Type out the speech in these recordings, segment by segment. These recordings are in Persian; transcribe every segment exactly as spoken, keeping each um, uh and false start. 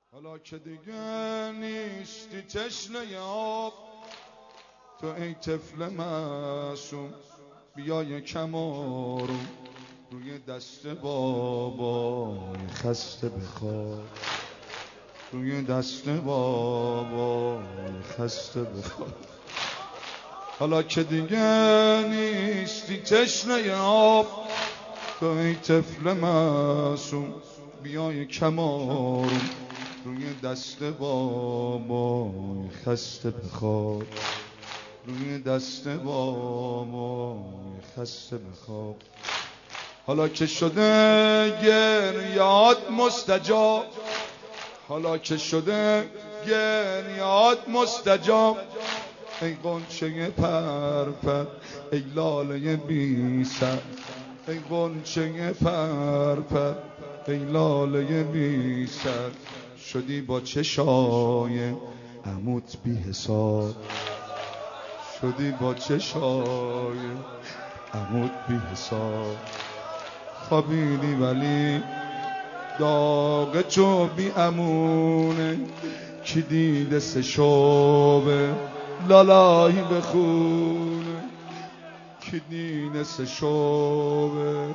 حالا که دیگه نیستی تشنه آب، تو ای طفل معصوم بیا یکم آروم روی دست بابای خسته بخواب، روی دست بابای خسته بخواب. حالا که دیگه نیستی تشنه آب، تو ای طفل معصوم بیا یکم آروم روی دست بابای خسته بخواب، روی دست بابای خسته بخواب. حالا که شده گریات مستجاب، حالا که شده گریات مستجاب، ای غنچه پرپر ای لاله بی سر، ای غنچه پرپر ای لاله بی سر، شدی با چشای عموت بی حساب، شدی با چشای عموت بی حساب. خوابیدی ولی داغ چو بی امونه، کی دیده سه شعبه لالایی بخونه، کی دیده سه شعبه.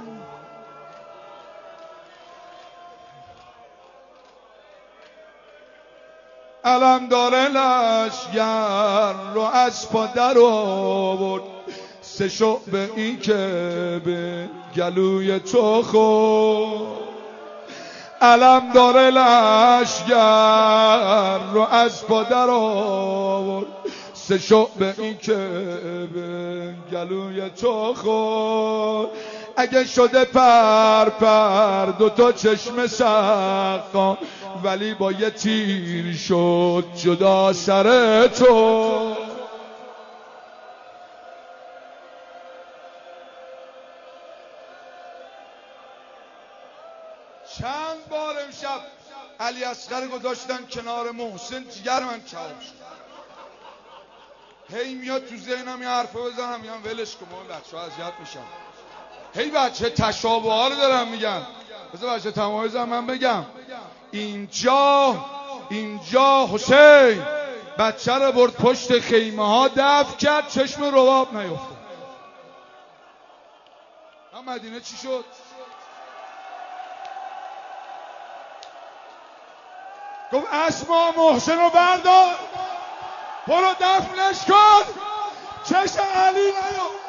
علم داره لشگر رو از پا در آورد، سه شعبه این که به گلوی تو خورد. علم داره لشگر رو از پا در آورد، سه شعبه این که به گلوی تو خورد. اگه شده پر پر دو تا چشم سقا، ولی با یه تیر شد جدا سر تو. چند بار امشب علی اصغر گذاشتن کنار محسن، جگر من کباب شد. هی میاد تو ذهنم یه حرفو بزنم میگم ولش کن بابا، بچه‌ها اذیت میشن. هی بچه تشابه ها رو دارم میگم، بذار بچه تمایزم من بگم. اینجا اینجا حسین بچه رو برد پشت خیمه ها دفن کرد، چشم رباب نیفتاد. هم مدینه چی شد؟ گفت اسما محسن رو بردار برو دفنش کن، چشم علی نیفتاد.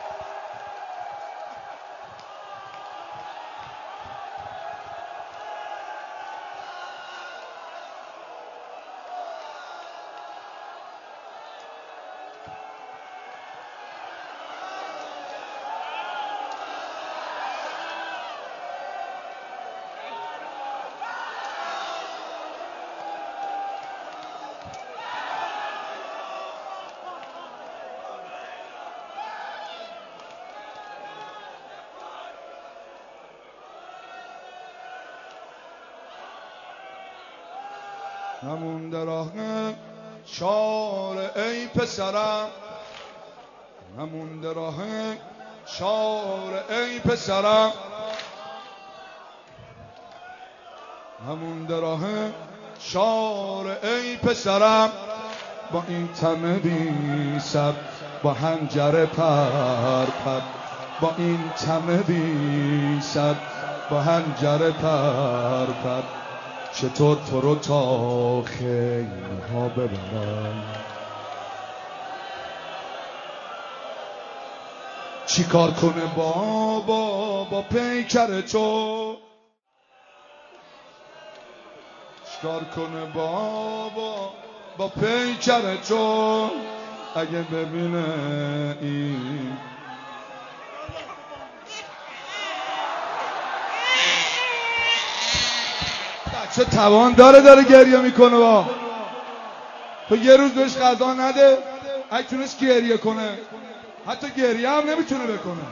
نمونده راه چاره ای پسرم، نمونده راه چاره ای پسرم، نمونده راه چاره ای پسرم. با این طمع بی سر با حنجره پر پر، با این طمع بی سر با حنجره پر پر، چطور تو رو تا خیمه ها ببرم، چی کار کنه بابا با پیکر تو، چی کار کنه بابا با پیکر تو. اگه ببینه این چه توان داره داره گریه میکنه، با تو یه روز بهش غذا نده اگه تونست گریه کنه، حتی گریه هم نمیتونه بکنه.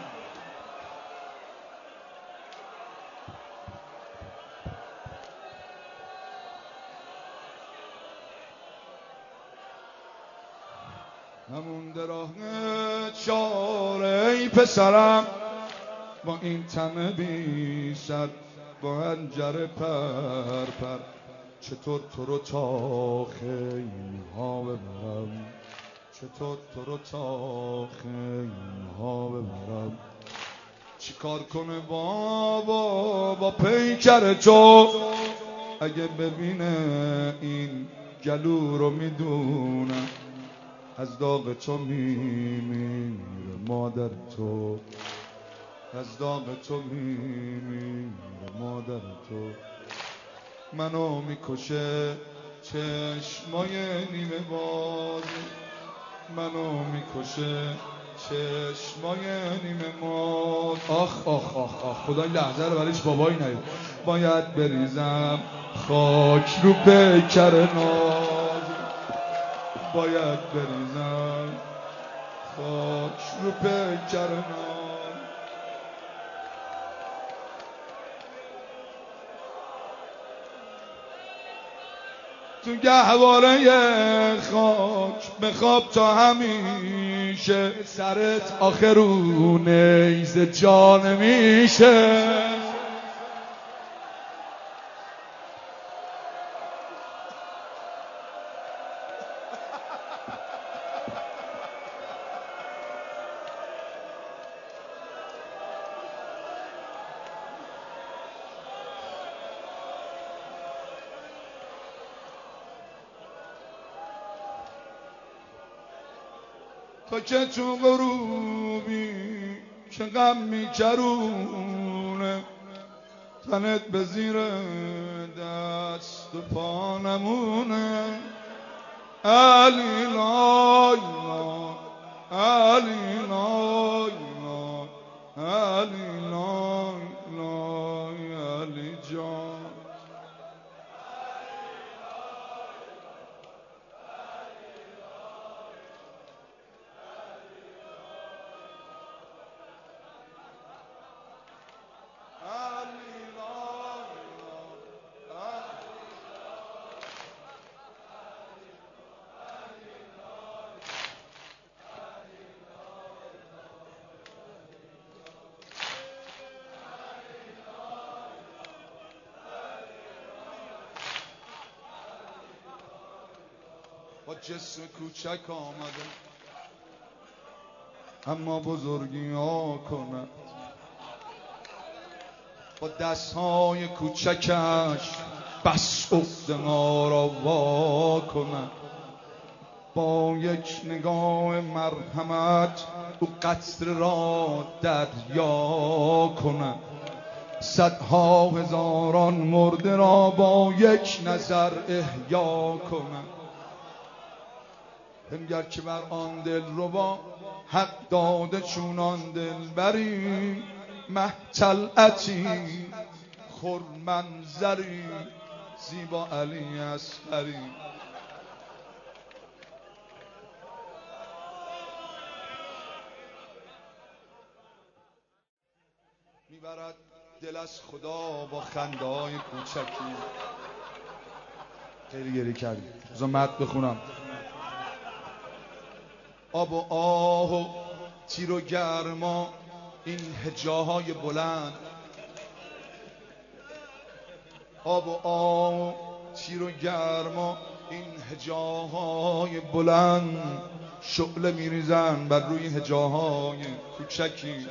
نمونده راه چاره ای پسرم، با این طمع بی سر با حنجره پر پر، چطور تو رو تا خیمها ببرم، چطور تو رو تا خیمها ببرم. چی کار کنه بابا با پیکر تو، اگه ببینه این گلو رو میدونه از داغ تو میمیره مادر تو، از داغ تو میمیره مادر تو. منو میکشه چشمای نیمه باز، منو میکشه چشمای نیمه باز. آخ آخ آخ آخ خدا این لحظه رو برایش بابایی نیاد. باید بریزم خاک رو پیکر ناز، باید بریزم خاک رو پیکر ناز. تو گهواره خاک بخواب تا همیشه، سرت آخرو نیزه جان میشه. تا که تو غروبی که غم میچرونه، تنت به زیر دست و پا نمونه. علی لای لای علی لای لای علی لای لای علی جان. با جسم کوچک آمده اما بزرگی ها کند، با دستهای کوچکش بس عقد ما را وا کند. با یک نگاه مرحمت او قطره را دریا کند. صدها هزاران مرده را با یک نظر احیا کند. بنگر که بر آن دل ربا حق داده چونان دلبری، مه طلعتی خرمنظری زیبا علی اصغری. میبرد دل از خدا با خنده‌های کوچکی. خیلی گریه کردی، بذار متن بخونم. آب و آه و تیر و گرما این هجاهای بلند، آب و آه و تیر و گرما این هجاهای بلند، شعله میریزن بر روی هجاهای کوچکی.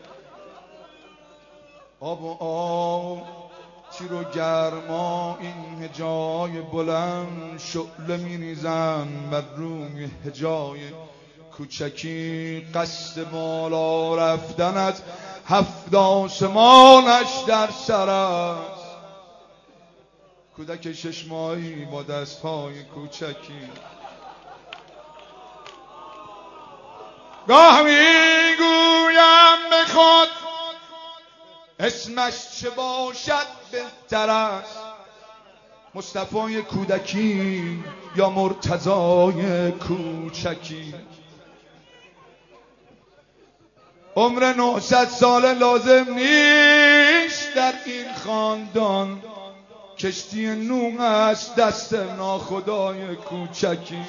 آب و آه تیر و گرما این هجای بلند، شعله میریزن بر روی هجای کوچکی. قصد بالا رفتن از هفت آسمانش در سر است، کودک شش ماهی با دستهای کوچکی. گاه میگویم به خود اسمش چه باشد بهتر است، مصطفی کودکی یا مرتضای کوچکی. عمر نهصد ساله لازم نیست در این خاندان، کشتی نوح است دست ناخدای کوچکی.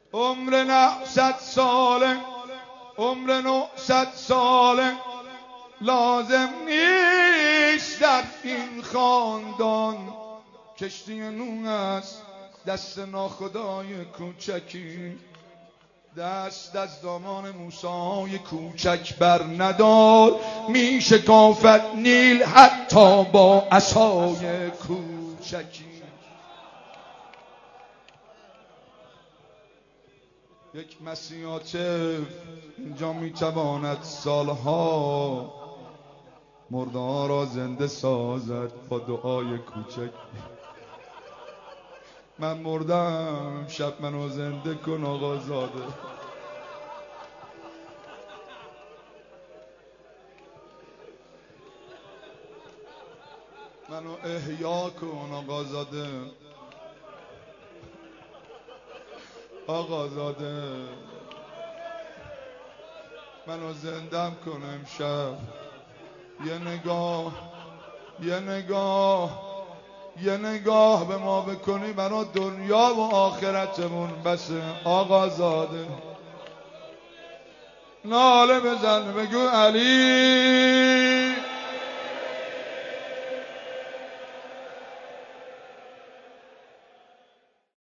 عمر نهصد ساله عمر نهصد ساله لازم نیست در این خاندان کشتی نوح است دست ناخدای کوچکی، دست از دامان موسی کوچک بر ندار، میشه کافت نیل حتی با عصای کوچکی. یک مسیح عاطف اینجا میتواند سالها مرده را زنده سازد با دعای کوچک. من مردم شب منو زنده کن آقا زاده. منو احیا کن آقا زاده، آقا زاده منو زندم کن امشب. یه نگاه یه نگاه یه نگاه به ما بکنی برای دنیا و آخرتمون بسه آقا زاده. ناله بزن بگو علی